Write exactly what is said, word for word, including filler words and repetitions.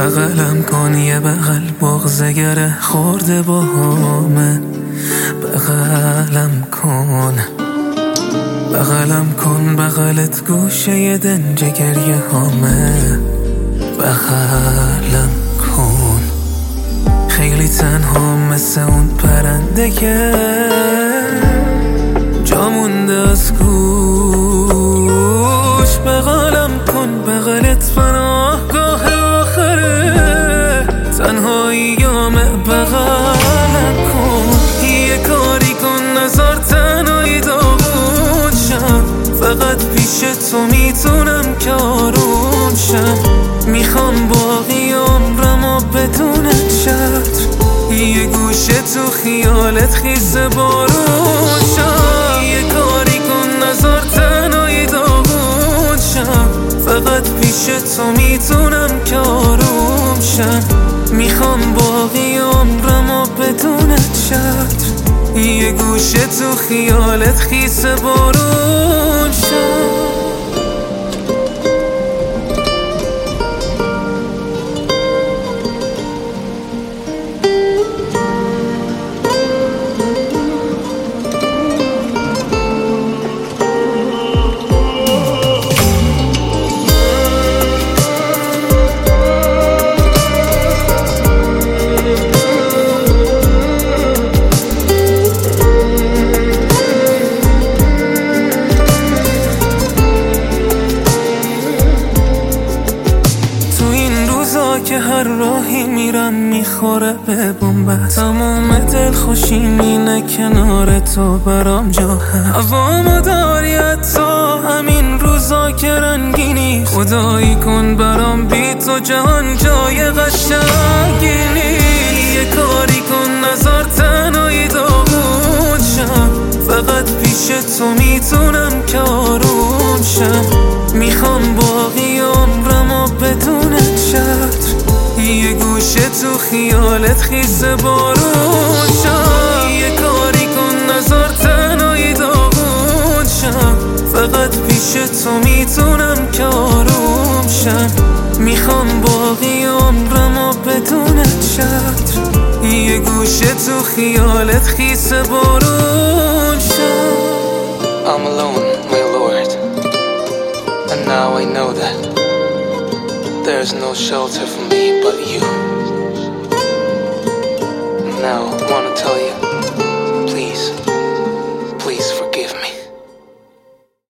بغلم کن یه بغل بغضگره خورده با همه. بغلم کن بغلم کن بغلت گوشه یه دنج گریه همه. بغلم کن خیلی تنها مثل اون پرنده که جا مونده از گوش. بغلم کن بغلت پناهگاه آخره تنهاییامه. بغلم کن یه کاری کن نزار تنهایی داغون شم. فقط پیش تو میتونم که آروم شم. میخوام باقی عمرمو بدون چتر یه گوشه تو خیالت خیس بارون شم. یه کاری کن نزار تنهایی داغون شم. فقط پیش تو میتونم که آروم شم. میخوام باقی عمرمو بدون چتر یه گوشه تو خیالت خیس بارون شم. که هر راهی میرم میخوره به بنبست. تموم دل خوشیم اینه کنار تو برام جا هست. هوامو داری حتی همین روزا که رنگینی. خدایی کن برام بی تو جهان جای قشنگی نیست. یه کاری کن نزار تنهایی داغون شم. فقط پیش تو میتونم که آروم شم. میخوام باقی عمرمو بدون چتر یه گوشه تو خیالت خیس بارون شم. یه کاری کن نزار تنهایی داغون شم. فقط پیش تو میتونم که آروم شم. میخوام باقی عمرمو بدون چتر یه گوشه تو خیالت خیس بارون شم. I'm alone, my Lord, and now I know that there's no shelter for me but you. Now I wanna tell you, please